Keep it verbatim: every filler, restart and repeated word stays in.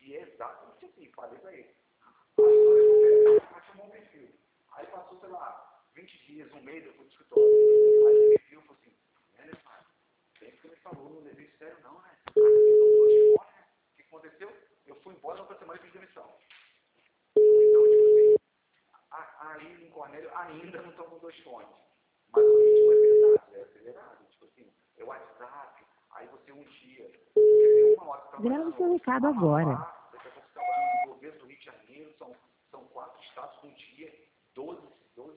E é exatamente assim, falei pra ele. Aí chamou um perfil. Aí passou, sei lá, vinte dias, um mês, eu fui pro escritório. Aí ele me viu e falou assim, é, né, pai? Bem que você me falou, não levei sério não, né? Ah, você fora, né? O que aconteceu? Eu fui embora na outra semana e fiz demissão. Então, tipo assim, aí em Cornélio ainda não estão com dois fones. Mas o ritmo é verdade, é acelerado. Tipo assim, é o WhatsApp, aí você um dia, você uma hora Grave seu trabalhando recado agora. Amapá, daqui a pouco você trabalhando no governo do Rio de Janeiro, são, são quatro estados num dia, doze